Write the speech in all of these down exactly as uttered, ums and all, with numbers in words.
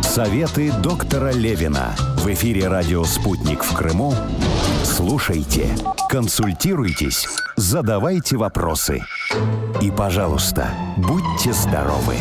Советы доктора Левина. В эфире радио «Спутник» в Крыму. Слушайте, консультируйтесь, задавайте вопросы. И, пожалуйста, будьте здоровы.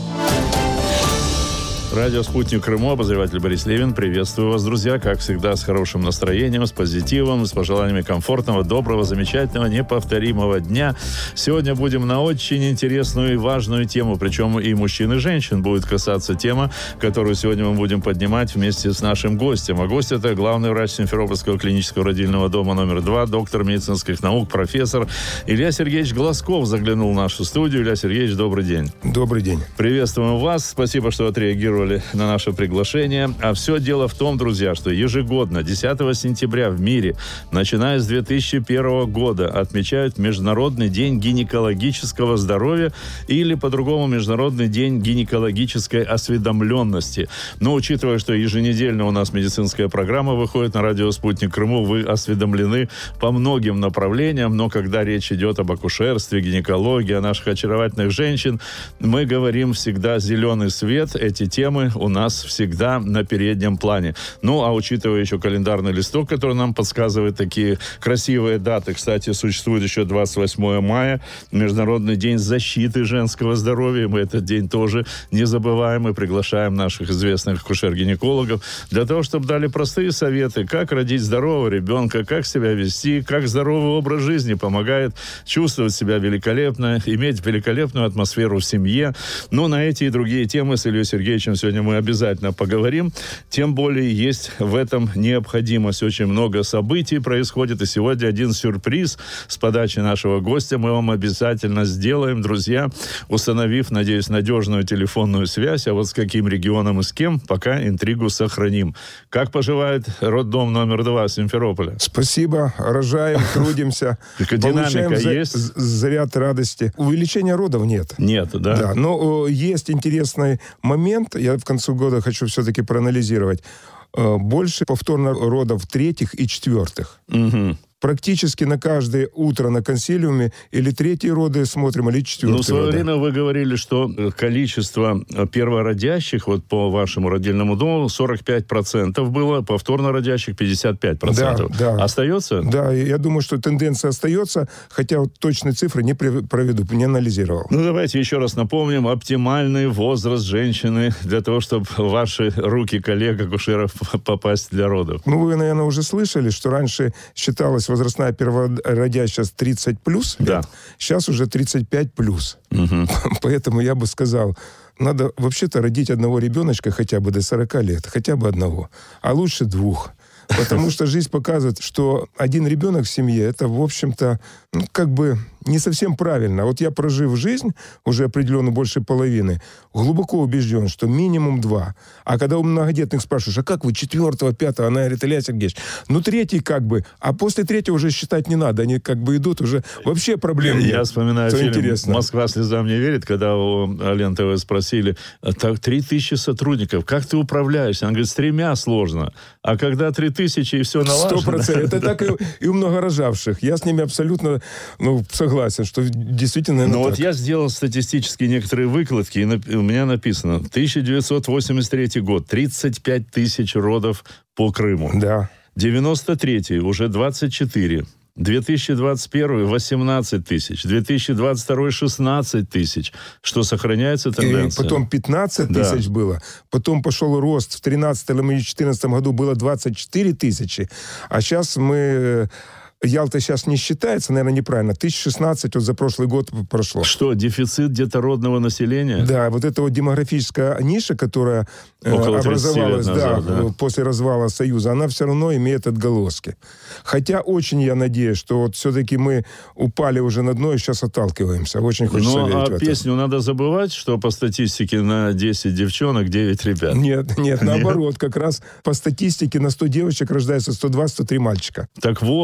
Радио «Спутник» Крыму, обозреватель Борис Левин. Приветствую вас, друзья, как всегда, с хорошим настроением, с позитивом, с пожеланиями комфортного, доброго, замечательного, неповторимого дня. Сегодня будем на очень интересную и важную тему, причем и мужчин, и женщин будет касаться тема, которую сегодня мы будем поднимать вместе с нашим гостем. А гость — это главный врач Симферопольского клинического родильного дома номер два, доктор медицинских наук, профессор Илья Сергеевич Глазков заглянул в нашу студию. Илья Сергеевич, добрый день. Добрый день. Приветствуем вас. Спасибо, что отреагировали на наше приглашение. А все дело в том, друзья, что ежегодно десятого сентября в мире, начиная с две тысячи первого года, отмечают Международный день гинекологического здоровья или, по-другому, Международный день гинекологической осведомленности. Но, учитывая, что еженедельно у нас медицинская программа выходит на радио «Спутник Крыму», вы осведомлены по многим направлениям, но когда речь идет об акушерстве, гинекологии, о наших очаровательных женщин, мы говорим всегда «зеленый свет». Эти темы у нас всегда на переднем плане. Ну, а учитывая еще календарный листок, который нам подсказывает такие красивые даты. Кстати, существует еще двадцать восьмое мая, Международный день защиты женского здоровья. Мы этот день тоже не забываем и приглашаем наших известных акушер-гинекологов для того, чтобы дали простые советы, как родить здорового ребенка, как себя вести, как здоровый образ жизни помогает чувствовать себя великолепно, иметь великолепную атмосферу в семье. Ну, на эти и другие темы с Ильей Сергеевичем сегодня мы обязательно поговорим. Тем более есть в этом необходимость. Очень много событий происходит. И сегодня один сюрприз с подачи нашего гостя мы вам обязательно сделаем, друзья, установив, надеюсь, надежную телефонную связь. А вот с каким регионом и с кем, пока интригу сохраним. Как поживает роддом номер два Симферополя? Спасибо. Рожаем, трудимся. Динамика есть? Заряд радости. Увеличения родов нет. Нет, да? Да, но есть интересный момент. Я в конце года хочу все-таки проанализировать. Больше повторно родов третьих и четвертых. Угу. Практически на каждое утро на консилиуме или третьи роды смотрим, или четвертые Ну, в свое роды. время вы говорили, что количество первородящих, вот по вашему родильному дому, сорок пять процентов было, повторно родящих пятьдесят пять процентов. Да, да. Остается? Да, я думаю, что тенденция остается, хотя вот точные цифры не проведу, не анализировал. Ну, давайте еще раз напомним. Оптимальный возраст женщины для того, чтобы в ваши руки коллег-акушеров попасть для родов. Ну, вы, наверное, уже слышали, что раньше считалось возрастная первородящая тридцать плюс, да. Сейчас уже тридцать пять плюс. Угу. Поэтому я бы сказал, надо вообще-то родить одного ребеночка хотя бы до сорока лет, хотя бы одного, а лучше двух. Потому что жизнь показывает, что один ребенок в семье, это, в общем-то, ну, как бы не совсем правильно. Вот я, прожив жизнь, уже определенно больше половины, глубоко убежден, что минимум два. А когда у многодетных спрашиваешь, а как вы четвертого, пятого? Она говорит, Илья Сергеевич, ну третий как бы, а после третьего уже считать не надо. Они как бы идут, уже вообще проблем нет. Я вспоминаю фильм интересно. «Москва слезам не верит», когда у Лен ТВ спросили, так, три тысячи сотрудников, как ты управляешься? Она говорит, с тремя сложно. А когда три тысячи и все налажено... Сто процентов. Это так и, и у многорожавших. Я с ними абсолютно ну, согласен, что действительно... Но вот так. я сделал статистические некоторые выкладки, и у меня написано, тысяча девятьсот восемьдесят третий год, тридцать пять тысяч родов по Крыму. Да. девяносто третий уже двадцать четыре. две тысячи двадцать первый восемнадцать тысяч. две тысячи двадцать второй шестнадцать тысяч. Что сохраняется тенденция. И потом пятнадцать тысяч да. было. Потом пошел рост. В тринадцатом и четырнадцатом году было двадцать четыре тысячи. А сейчас мы... Ялта сейчас не считается, наверное, неправильно. тысяча шестнадцать вот за прошлый год прошло. Что, дефицит детородного населения? Да, вот эта вот демографическая ниша, которая э, образовалась назад, да, да. после развала Союза, она все равно имеет отголоски. Хотя очень я надеюсь, что вот все-таки мы упали уже на дно и сейчас отталкиваемся. Очень хочется ну, верить а в это. Песню надо забывать, что по статистике на десять девчонок девять ребят? Нет, нет, наоборот. Как раз по статистике на сто девочек рождается сто два - сто три мальчика. Так вот, наоборот.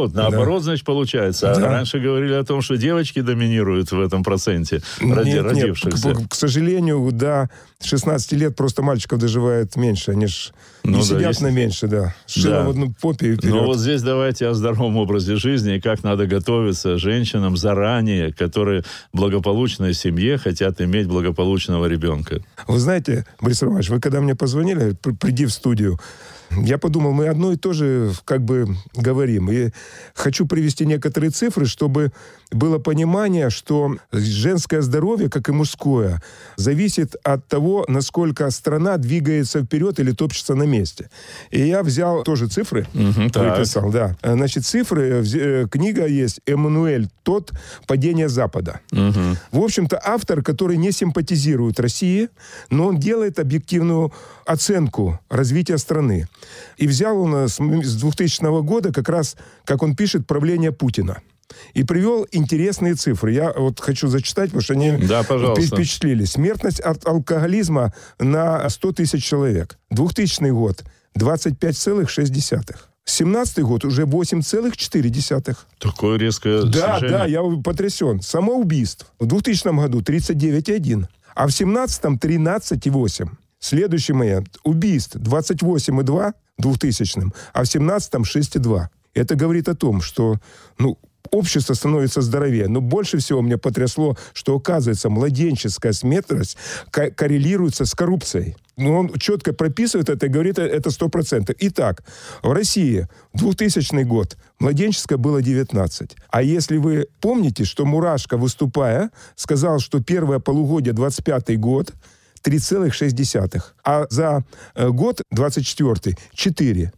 наоборот, значит, получается. А да. раньше говорили о том, что девочки доминируют в этом проценте роди, нет, родившихся. Нет, к, к сожалению, до шестнадцати лет просто мальчиков доживает меньше. Они ж ну, не да, сидят есть... на меньше, да. Шило да. в одну попе и вперед. Но вот здесь давайте о здоровом образе жизни и как надо готовиться женщинам заранее, которые в благополучной семье хотят иметь благополучного ребенка. Вы знаете, Борис Романович, вы когда мне позвонили, приди в студию, я подумал, мы одно и то же как бы говорим. И хочу привести некоторые цифры, чтобы было понимание, что женское здоровье, как и мужское, зависит от того, насколько страна двигается вперед или топчется на месте. И я взял тоже цифры, угу, выписал, да. Значит, цифры, книга есть «Эммануэль Тот. Падение Запада». Угу. В общем-то, автор, который не симпатизирует России, но он делает объективную оценку развития страны. И взял он с двухтысячного года как раз, как он пишет, правление Путина. И привел интересные цифры. Я вот хочу зачитать, потому что они да, впечатлили. Смертность от алкоголизма на сто тысяч человек. двухтысячный год двадцать пять целых шесть десятых. семнадцатый год уже восемь целых четыре десятых. Такое резкое Да, снижение. да, я потрясен. Самоубийств в двухтысячном году тридцать девять целых один. А в семнадцатом тринадцать целых восемь. Следующий момент. Убийств двадцать восемь целых два в двухтысячном, а в семнадцатом шесть целых два. Это говорит о том, что, ну, общество становится здоровее. Но больше всего меня потрясло, что, оказывается, младенческая смертность ко- коррелируется с коррупцией. Но он четко прописывает это и говорит, это сто процентов. Итак, в России в двухтысячный год младенческое было девятнадцать. А если вы помните, что Мурашко, выступая, сказал, что первое полугодие двадцать пятый год три целых шесть десятых, а за год двадцать четвёртый четыре.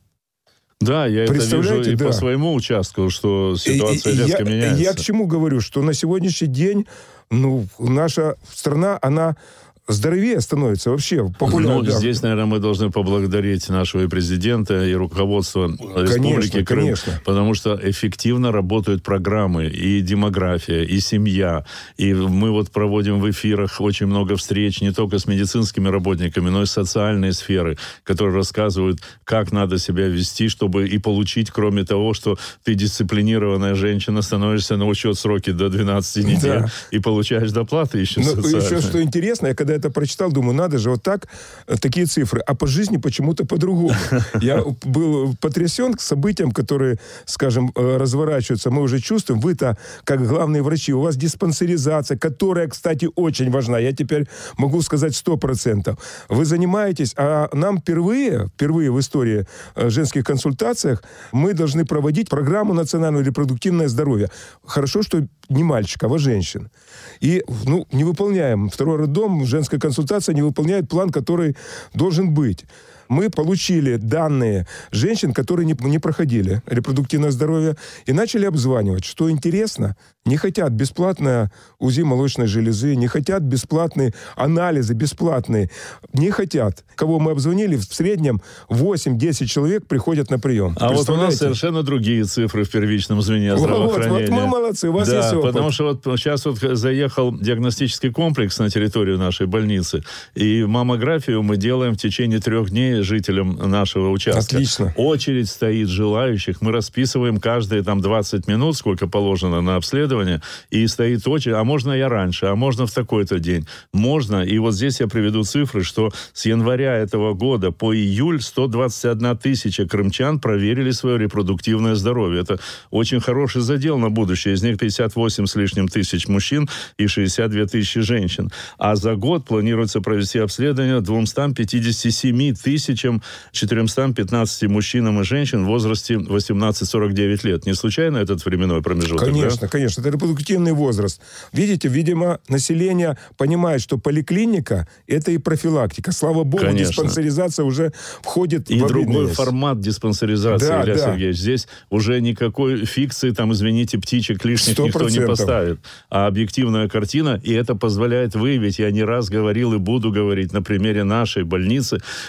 Да, я это вижу и да. по своему участку, что ситуация и, резко я, меняется. Я к чему говорю, что на сегодняшний день, ну, наша страна, она здоровее становится вообще. Ну, да. Здесь, наверное, мы должны поблагодарить нашего и президента, и руководство Республики конечно, Крым, конечно. потому что эффективно работают программы и демография, и семья. И мы вот проводим в эфирах очень много встреч не только с медицинскими работниками, но и с социальной сферы, которые рассказывают, как надо себя вести, чтобы и получить, кроме того, что ты дисциплинированная женщина, становишься на учет сроки до двенадцати недель да. и получаешь доплаты еще но социальные. Еще что интересно, я когда это прочитал, думаю, надо же вот так, такие цифры. А по жизни почему-то по-другому. Я был потрясен к событиям, которые, скажем, разворачиваются. Мы уже чувствуем, вы-то, как главные врачи, у вас диспансеризация, которая, кстати, очень важна. Я теперь могу сказать сто процентов. Вы занимаетесь, а нам впервые, впервые в истории женских консультациях мы должны проводить программу национального репродуктивное здоровье. Хорошо, что не мальчиков, а женщин. И, ну, не выполняем. Второй роддом, женская консультация не выполняет план, который должен быть. Мы получили данные женщин, которые не, не проходили репродуктивное здоровье, и начали обзванивать. Что интересно, не хотят бесплатное УЗИ молочной железы, не хотят бесплатные анализы, бесплатные. Не хотят. Кого мы обзвонили, в среднем восемь-десять человек приходят на прием. А вот у нас совершенно другие цифры в первичном звене здравоохранения. Вот, вот мы молодцы, у вас да, есть опыт. Потому что вот сейчас вот заехал диагностический комплекс на территорию нашей больницы, и маммографию мы делаем в течение трех дней жителям нашего участка. Отлично. Очередь стоит желающих. Мы расписываем каждые там двадцать минут, сколько положено на обследование, и стоит очередь. А можно я раньше, а можно в такой-то день. Можно. И вот здесь я приведу цифры, что с января этого года по июль сто двадцать одна тысяча крымчан проверили свое репродуктивное здоровье. Это очень хороший задел на будущее. Из них пятьдесят восемь с лишним тысяч мужчин и шестьдесят две тысячи женщин. А за год планируется провести обследование двумстам пятидесяти семи тысячам четырёмстам пятнадцати мужчинам и женщин в возрасте восемнадцать сорок девять лет. Не случайно этот временной промежуток? Конечно, да? конечно. Это репродуктивный возраст. Видите, видимо, население понимает, что поликлиника – это и профилактика. Слава богу, конечно. Диспансеризация уже входит и в другой обыденность. Формат диспансеризации, да, Илья да. Сергеевич. Здесь уже никакой фикции, там, извините, птичек лишних сто процентов. Никто не поставит. А объективная картина, и это позволяет выявить, я не раз говорил и буду говорить на примере нашей больницы, тяжелее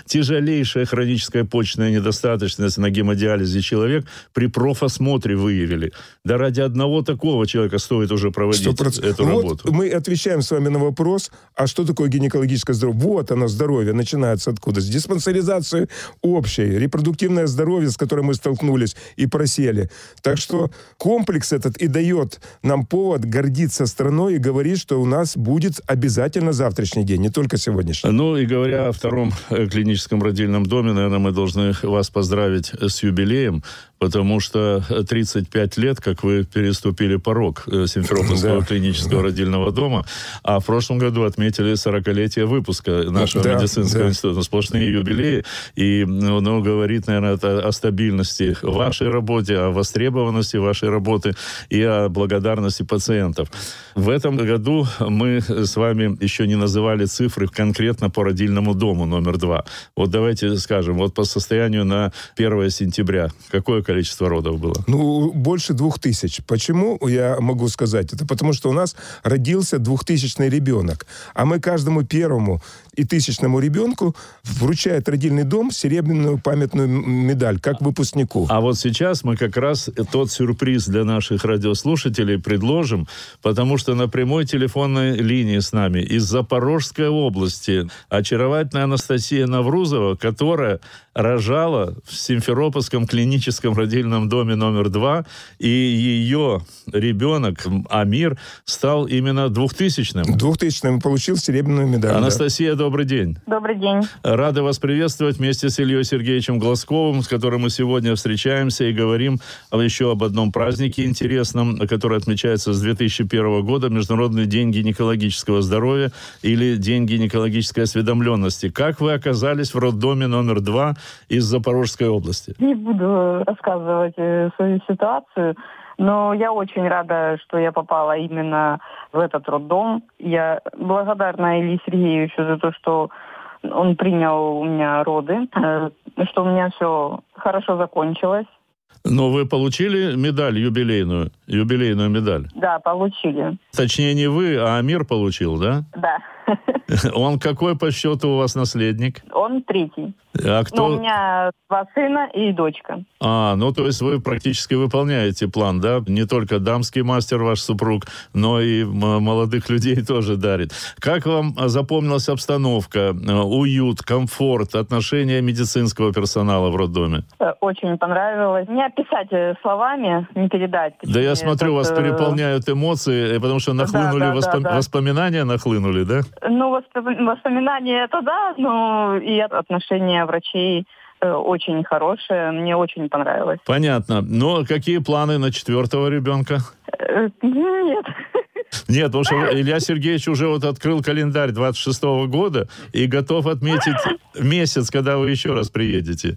малейшая хроническая почечная недостаточность на гемодиализе человек при профосмотре выявили. Да ради одного такого человека стоит уже проводить сто процентов эту вот работу. Мы отвечаем с вами на вопрос, а что такое гинекологическое здоровье? Вот оно, здоровье, начинается откуда? С диспансеризации общей, репродуктивное здоровье, с которым мы столкнулись и просели. Так что комплекс этот и дает нам повод гордиться страной и говорить, что у нас будет обязательно завтрашний день, не только сегодняшний. Ну и говоря о втором клиническом родильном доме, наверное, мы должны вас поздравить с юбилеем, потому что тридцать пять лет, как вы переступили порог Симферопольского да, клинического да. родильного дома, а в прошлом году отметили сорокалетие выпуска нашего да, медицинского да. института. Сплошные юбилеи. И ну, ну, говорит, наверное, это о стабильности вашей работы, о востребованности вашей работы и о благодарности пациентов. В этом году мы с вами еще не называли цифры конкретно по родильному дому номер два. Вот давайте скажем, вот по состоянию на первое сентября, какое количество родов было? Ну, больше двух тысяч. Почему я могу сказать? Это потому, что у нас родился двухтысячный ребенок. А мы каждому первому и тысячному ребенку вручает родильный дом серебряную памятную медаль, как выпускнику. А вот сейчас мы как раз тот сюрприз для наших радиослушателей предложим, потому что на прямой телефонной линии с нами из Запорожской области очаровательная Анастасия Наврузова, которая рожала в Симферопольском клиническом родильном доме номер два, и ее ребенок Амир стал именно двухтысячным. Двухтысячным получил серебряную медаль. Анастасия, да. Добрый день. Добрый день. Рады вас приветствовать вместе с Ильей Сергеевичем Глазковым, с которым мы сегодня встречаемся и говорим еще об одном празднике интересном, который отмечается с две тысячи первого года, Международный день гинекологического здоровья или День гинекологической осведомленности. Как вы оказались в роддоме номер два из Запорожской области? Не буду рассказывать свою ситуацию, но я очень рада, что я попала именно в этот роддом. Я благодарна Илье Сергеевичу за то, что он принял у меня роды, что у меня все хорошо закончилось. Но вы получили медаль юбилейную, юбилейную медаль? Да, получили. Точнее, не вы, а Амир получил, да? Да. Он какой по счету у вас наследник? Он третий. А кто? Но у меня два сына и дочка. А, ну то есть вы практически выполняете план, да? Не только дамский мастер ваш супруг, но и молодых людей тоже дарит. Как вам запомнилась обстановка, уют, комфорт, отношения медицинского персонала в роддоме? Очень понравилось. Не описать словами, не передать. Да я смотрю, вас переполняют эмоции, потому что нахлынули да, да, воспом... да, да. воспоминания, нахлынули, да? Ну, воспоминания это да, но и отношения врачей э, очень хорошие. Мне очень понравилось. Понятно. Но какие планы на четвертого ребенка? Э, нет. Нет, потому что Илья Сергеевич уже вот открыл календарь двадцать шестого года и готов отметить месяц, когда вы еще раз приедете.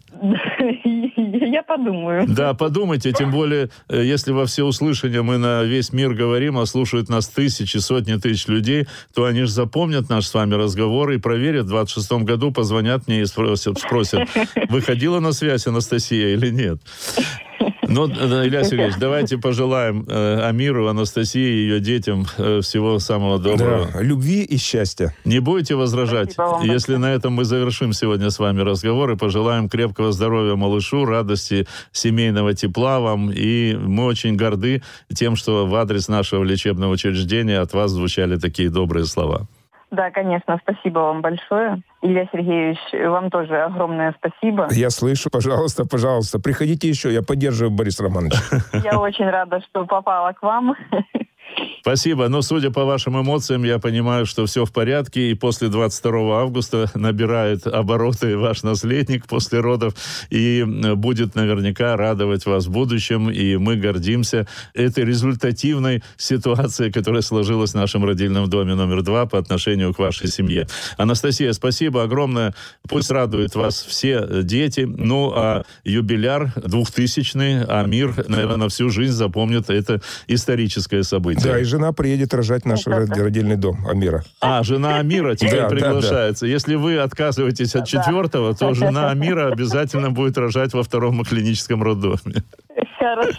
Я подумаю. Да, подумайте, тем более, если во всеуслышание мы на весь мир говорим, а слушают нас тысячи, сотни тысяч людей, то они же запомнят наш с вами разговор и проверят. В двадцать шестом году позвонят мне и спросят, спросят, выходила на связь Анастасия или нет? Ну, Илья Сергеевич, давайте пожелаем э, Амиру, Анастасии и ее детям э, всего самого доброго. Да, любви и счастья. Не будете возражать, если на этом мы завершим сегодня с вами разговор и пожелаем крепкого здоровья малышу, радости, семейного тепла вам. И мы очень горды тем, что в адрес нашего лечебного учреждения от вас звучали такие добрые слова. Да, конечно, спасибо вам большое. Илья Сергеевич, вам тоже огромное спасибо. Я слышу, пожалуйста, пожалуйста, приходите еще, я поддерживаю Бориса Романовича. Я очень рада, что попала к вам. Спасибо. Но, судя по вашим эмоциям, я понимаю, что все в порядке. И после двадцать второго августа набирает обороты ваш наследник после родов. И будет наверняка радовать вас в будущем. И мы гордимся этой результативной ситуацией, которая сложилась в нашем родильном доме номер два по отношению к вашей семье. Анастасия, спасибо огромное. Пусть радуют вас все дети. Ну, а юбиляр двухтысячный, Амир, наверное, на всю жизнь запомнит это историческое событие. Да, и жена приедет рожать в наш родильный дом Амира. А, жена Амира теперь да, приглашается. Да, да. Если вы отказываетесь от четвертого, то жена Амира обязательно будет рожать во втором клиническом роддоме. Хорошо.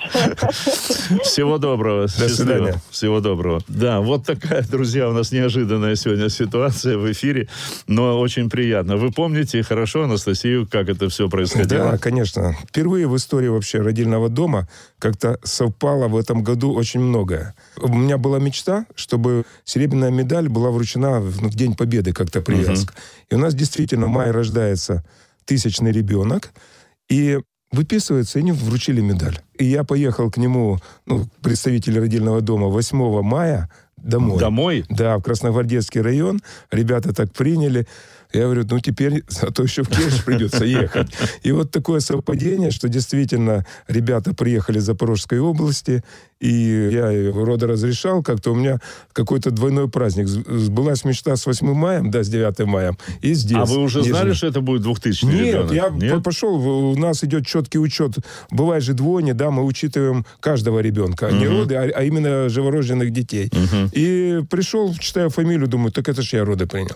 Всего доброго. До Счастливо. свидания. Всего доброго. Да, вот такая, друзья, у нас неожиданная сегодня ситуация в эфире, но очень приятно. Вы помните хорошо, Анастасию, как это все происходило? Да, конечно. Впервые в истории вообще родильного дома как-то совпало в этом году очень многое. У меня была мечта, чтобы серебряная медаль была вручена в День Победы, как-то привязка. Uh-huh. И у нас действительно в мае рождается тысячный ребенок, и выписывается, и не вручили медаль. И я поехал к нему, ну, представитель родильного дома, восьмого мая домой. Домой? Да, в Красногвардейский район. Ребята так приняли. Я говорю, ну теперь, а то еще в Керчь придется ехать. И вот такое совпадение, что действительно ребята приехали из Запорожской области, и я роды разрешал, как-то у меня какой-то двойной праздник. Сбылась мечта с восьмым маем, да, с девятым маем, и здесь. А вы уже Нижний. знали, что это будет двухтысячный Нет, ребенок? я Нет? пошел, у нас идет четкий учет. Бывает же двойня, да, мы учитываем каждого ребенка, uh-huh. не роды, а, а именно живорожденных детей. Uh-huh. И пришел, читаю фамилию, думаю, так это ж я роды принял.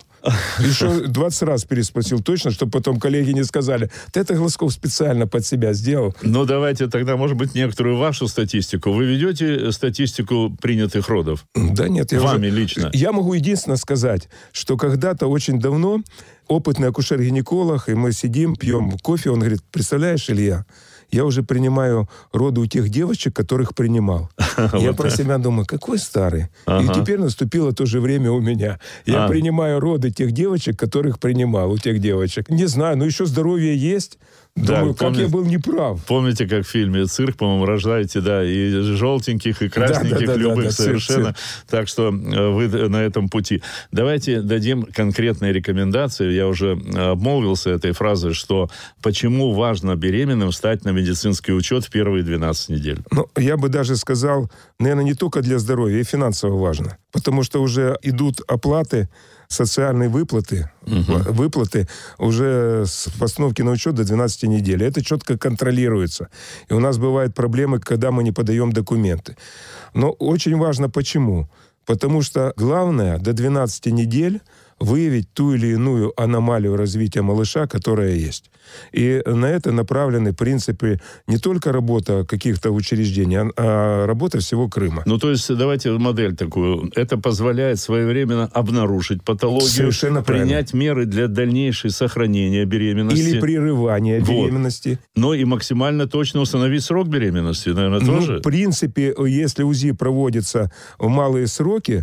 Еще двадцать раз переспросил точно, чтобы потом коллеги не сказали, ты это Глазков специально под себя сделал. Ну, давайте тогда, может быть, некоторую вашу статистику. Вы ведете статистику принятых родов? Да нет. Я Вами уже, лично? Я могу единственное сказать, что когда-то очень давно опытный акушер-гинеколог, и мы сидим, пьем кофе, он говорит, представляешь, Илья, я уже принимаю роды у тех девочек, которых принимал. Я про себя думаю, какой старый. И теперь наступило то же время у меня. Я принимаю роды тех девочек, которых принимал у тех девочек. Не знаю, но еще здоровье есть. Думаю, да, как помните, я был неправ. Помните, как в фильме «Цирк», по-моему, рождаете, да, и желтеньких, и красненьких, да, да, любых да, да, совершенно. цирк, цирк. Так что вы на этом пути. Давайте дадим конкретные рекомендации. Я уже обмолвился этой фразой, что почему важно беременным встать на медицинский учет в первые двенадцать недель. Ну, я бы даже сказал, наверное, не только для здоровья, и финансово важно. Потому что уже идут оплаты, социальные выплаты, uh-huh. выплаты уже с постановки на учет до двенадцати недель. Это четко контролируется. И у нас бывают проблемы, когда мы не подаем документы. Но очень важно почему. Потому что главное до двенадцати недель выявить ту или иную аномалию развития малыша, которая есть. И на это направлены принципы не только работа каких-то учреждений, а работа всего Крыма. Ну, то есть, давайте модель такую. Это позволяет своевременно обнаружить патологию, совершенно принять правильно. меры для дальнейшего сохранения беременности. Или прерывания вот. беременности. Но и максимально точно установить срок беременности, наверное, ну, тоже? В принципе, если УЗИ проводится в малые сроки,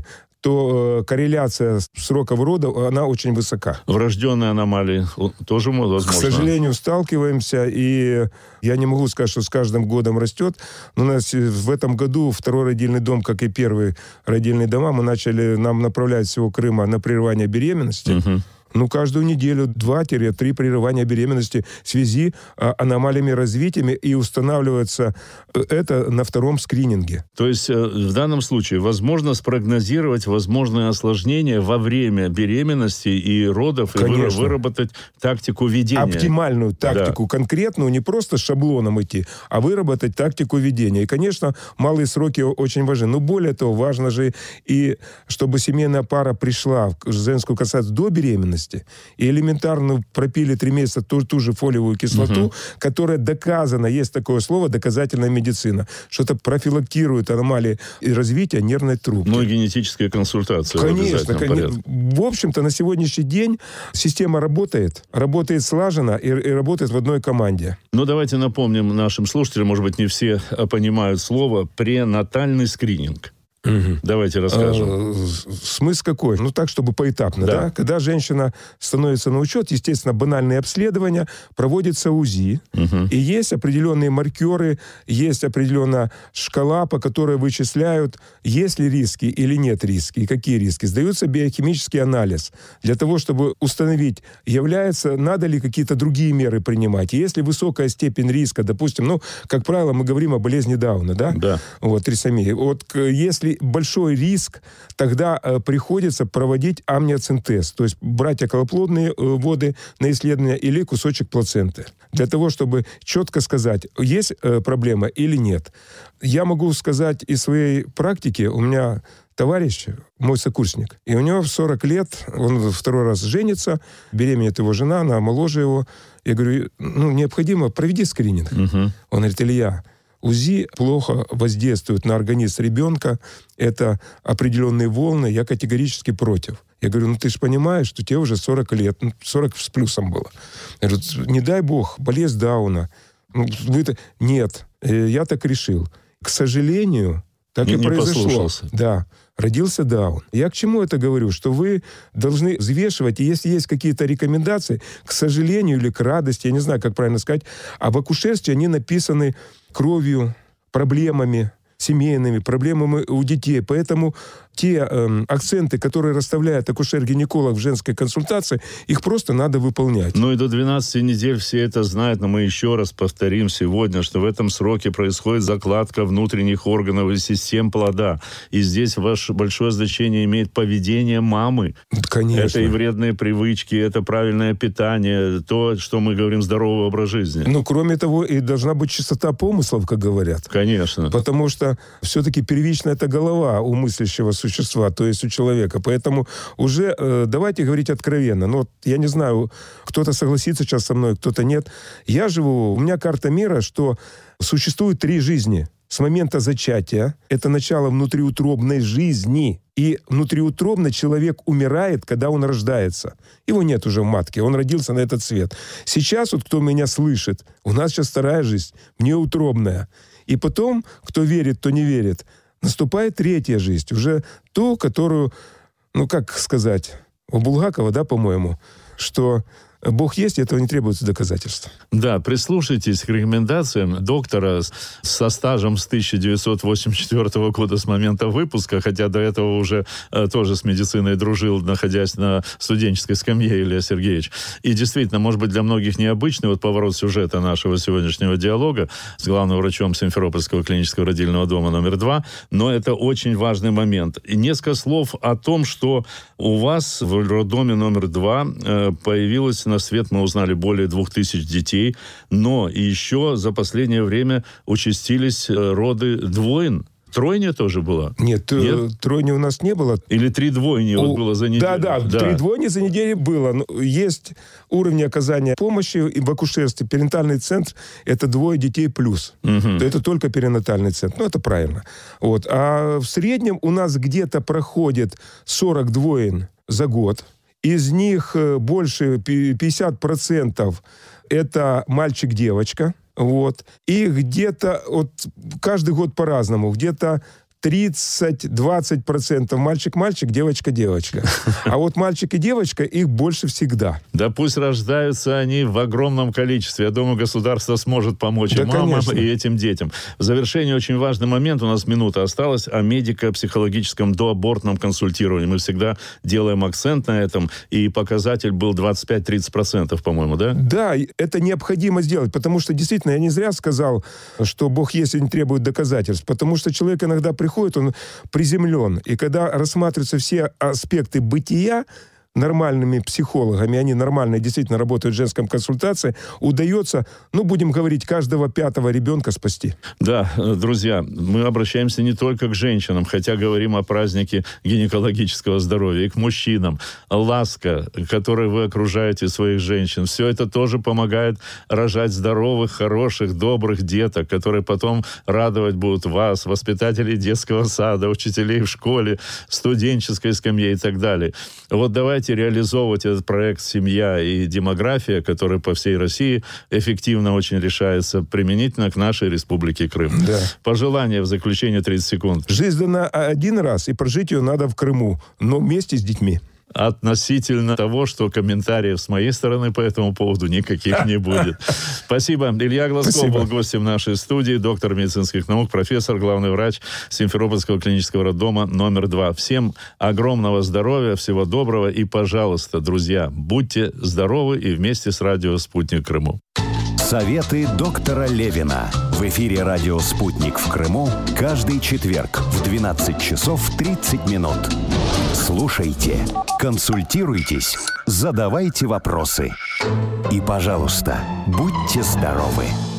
то э, корреляция сроков рода, она очень высока. Врожденные аномалии тоже возможно? К сожалению, сталкиваемся, и я не могу сказать, что с каждым годом растет, но у нас в этом году второй родильный дом, как и первый родильный дома, мы начали, нам направлять всего Крыма на прерывание беременности. Uh-huh. Ну, каждую неделю два-три прерывания беременности в связи с а, аномалиями развития, и устанавливается это на втором скрининге. То есть э, в данном случае возможно спрогнозировать возможные осложнения во время беременности и родов, Конечно. И выработать тактику ведения. Оптимальную тактику, да. Конкретную, не просто шаблоном идти, а выработать тактику ведения. И, конечно, малые сроки очень важны. Но более того, важно же и чтобы семейная пара пришла в женскую консультацию до беременности, и элементарно пропили три месяца ту, ту же фолиевую кислоту, uh-huh. которая доказана, есть такое слово, доказательная медицина, что это профилактирует аномалии развития нервной трубки. Ну и генетическая консультация. Конечно, в конечно. В общем-то, на сегодняшний день система работает, работает слаженно и, и работает в одной команде. Ну, давайте напомним нашим слушателям, может быть, не все понимают слово пренатальный скрининг. Угу. Давайте расскажем. А, смысл какой? Ну, так, чтобы поэтапно, да. да? Когда женщина становится на учет, естественно, банальные обследования, проводится УЗИ, угу. и есть определенные маркеры, есть определенная шкала, по которой вычисляют, есть ли риски или нет риски, и какие риски. Сдается биохимический анализ для того, чтобы установить, является, надо ли какие-то другие меры принимать. И если высокая степень риска, допустим, ну, как правило, мы говорим о болезни Дауна, да? Да. Вот, трисомии. Вот, если большой риск, тогда э, приходится проводить амниоцентез, то есть брать околоплодные э, воды на исследование или кусочек плаценты, для того, чтобы четко сказать, есть э, проблема или нет. Я могу сказать из своей практики, у меня товарищ, мой сокурсник, и у него в сорок лет, он второй раз женится, беременеет его жена, она моложе его. Я говорю, ну, необходимо, проведи скрининг. Uh-huh. Он говорит, Илья, УЗИ плохо воздействует на организм ребенка. Это определенные волны. Я категорически против. Я говорю, ну ты же понимаешь, что тебе уже сорок лет, ну, сорок с плюсом было. Я говорю, не дай бог, болезнь Дауна. Ну, это... Нет, я так решил. К сожалению, так не, и произошло. Да, родился Даун. Я к чему это говорю? Что вы должны взвешивать, и если есть какие-то рекомендации, к сожалению или к радости, я не знаю, как правильно сказать, об акушерстве они написаны кровью, проблемами семейными, проблемами у детей. Поэтому те э, акценты, которые расставляет акушер-гинеколог в женской консультации, их просто надо выполнять. Ну и до двенадцати недель все это знают, но мы еще раз повторим сегодня, что в этом сроке происходит закладка внутренних органов и систем плода. И здесь ваше большое значение имеет поведение мамы. Конечно. Это и вредные привычки, это правильное питание, то, что мы говорим, здоровый образ жизни. Ну, кроме того, и должна быть чистота помыслов, как говорят. Конечно. Потому что все-таки первичная это голова у мыслящего существа, то есть у человека. Поэтому уже э, давайте говорить откровенно. Ну, вот, я не знаю, кто-то согласится сейчас со мной, кто-то нет. Я живу, у меня карта мира, что существует три жизни. С момента зачатия, это начало внутриутробной жизни. И внутриутробно человек умирает, когда он рождается. Его нет уже в матке, он родился на этот свет. Сейчас, вот кто меня слышит, у нас сейчас вторая жизнь, внеутробная. И потом, кто верит, кто не верит, наступает третья жизнь. Уже ту, которую, ну как сказать, у Булгакова, да, по-моему, что Бог есть, и этого не требуется доказательств. Да, прислушайтесь к рекомендациям доктора со стажем с тысяча девятьсот восемьдесят четвёртого года, с момента выпуска, хотя до этого уже э, тоже с медициной дружил, находясь на студенческой скамье, Илья Сергеевич. И действительно, может быть, для многих необычный вот поворот сюжета нашего сегодняшнего диалога с главным врачом Симферопольского клинического родильного дома номер два, но это очень важный момент. И несколько слов о том, что у вас в роддоме номер два э, появилось на свет, мы узнали, более двух тысяч детей, но еще за последнее время участились роды двоин. Тройня тоже была? Нет, Нет? тройни у нас не было. Или три двойни у... вот было за неделю? Да, да, да, три двойни за неделю было. Есть уровень оказания помощи и в акушерстве. Перинатальный центр – это двое детей плюс. Угу. То это только перинатальный центр. Ну, это правильно. Вот. А в среднем у нас где-то проходит сорок двоин за год. Из них больше пятьдесят процентов это мальчик-девочка. Вот. И где-то вот, каждый год по-разному. Где-то тридцать-двадцать процентов мальчик-мальчик, девочка-девочка. А вот мальчик и девочка, их больше всегда. Да пусть рождаются они в огромном количестве. Я думаю, государство сможет помочь да, и мамам, конечно. И этим детям. В завершение очень важный момент. У нас минута осталась о медико-психологическом доабортном консультировании. Мы всегда делаем акцент на этом. И показатель был двадцать пять-тридцать процентов, по-моему, да? Да, это необходимо сделать. Потому что, действительно, я не зря сказал, что Бог есть и не требует доказательств. Потому что человек иногда приходит, он приземлен. И когда рассматриваются все аспекты бытия нормальными психологами, они нормально действительно работают в женском консультации, удается, ну, будем говорить, каждого пятого ребенка спасти. Да, друзья, мы обращаемся не только к женщинам, хотя говорим о празднике гинекологического здоровья, и к мужчинам. Ласка, которой вы окружаете своих женщин, все это тоже помогает рожать здоровых, хороших, добрых деток, которые потом радовать будут вас, воспитателей детского сада, учителей в школе, студенческой скамье и так далее. Вот давайте реализовывать этот проект «Семья и демография», который по всей России эффективно очень решается применительно к нашей Республике Крым. Да. Пожелания в заключение тридцать секунд. Жизнь дана один раз, и прожить ее надо в Крыму, но вместе с детьми. Относительно того, что комментариев с моей стороны по этому поводу никаких не будет. Спасибо. Илья Глазков Спасибо. Был гостем нашей студии, доктор медицинских наук, профессор, главный врач Симферопольского клинического роддома номер два. Всем огромного здоровья, всего доброго и, пожалуйста, друзья, будьте здоровы и вместе с радио «Спутник Крыму». Советы доктора Левина. В эфире радио «Спутник» в Крыму каждый четверг в двенадцать часов тридцать минут. Слушайте, консультируйтесь, задавайте вопросы. И, пожалуйста, будьте здоровы.